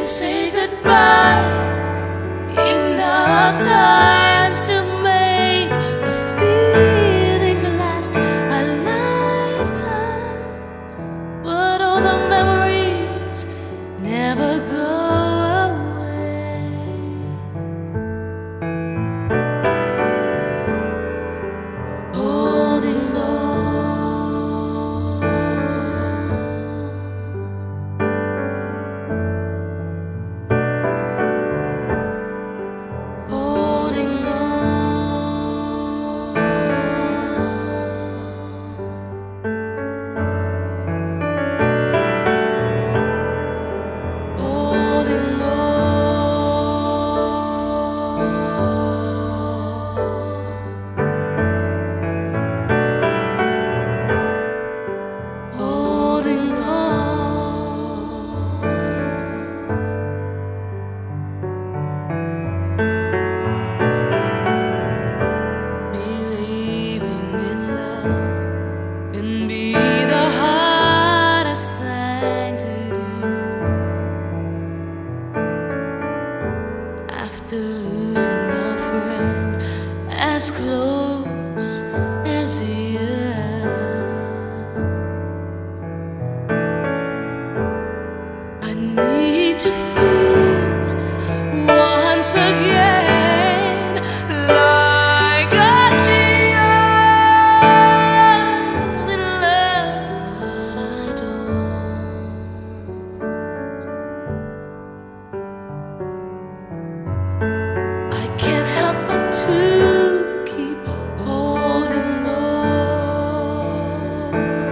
say goodbye. Enough times to make the feelings last a lifetime, but all the memories never go away. Holding on, holding on, holding on, holding on. Believing in love can be the hardest thing to do. After losing a friend as close as you, I need to feel once again like a child in love, but I don't. I can't help but to keep holding on,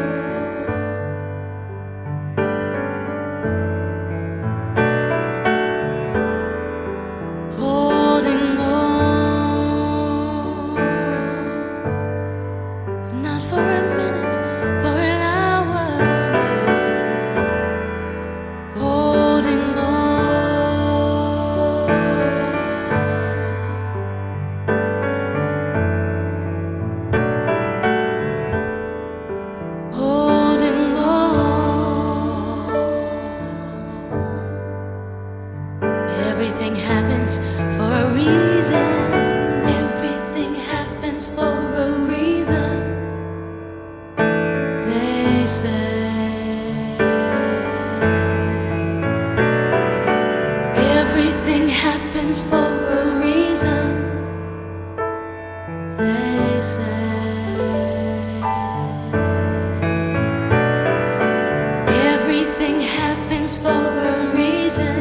holding on. Not for a minute, for an hour, holding on, holding on. Everything happens for a reason. Everything happens for a reason, they say. Everything happens for a reason, they say. Everything happens for a reason,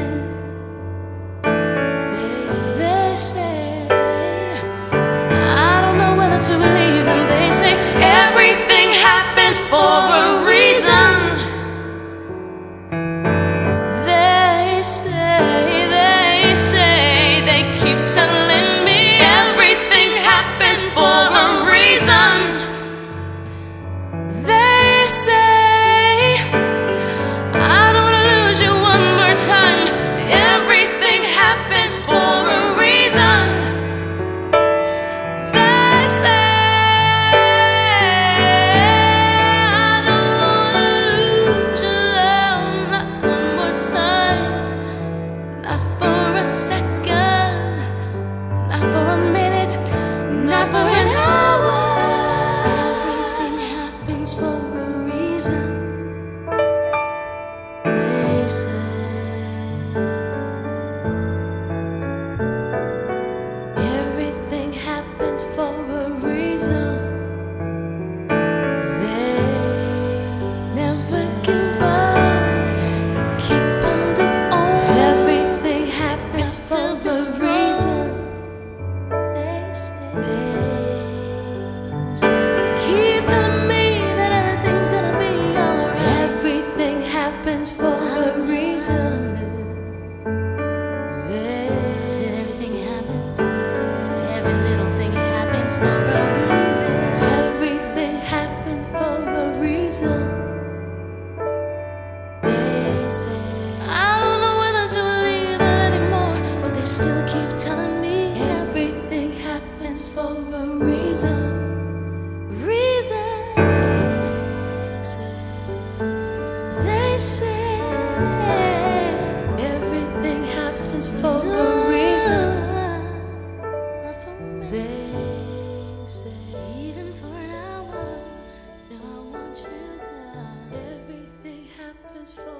they say. I don't know whether to believe them. They say everything happens for a reason. They say, they keep telling me everything happens for a reason. They say, I don't wanna lose you one more time. Everything happens for a reason. They say, I don't wanna lose your love not one more time. Not for a second, not for a minute, not for an hour. Everything happens for a reason, they say. Everything happens for a reason, they never give up, keep holding on. Everything happens for a reason, they say. Keep telling me that everything's gonna be alright. Everything happens for a reason, they said. Everything happens, every little thing happens for a reason. Everything happens for a reason, they say. I don't know whether to believe that anymore, but they still keep telling me everything happens for a reason. Reason, they say. Everything was for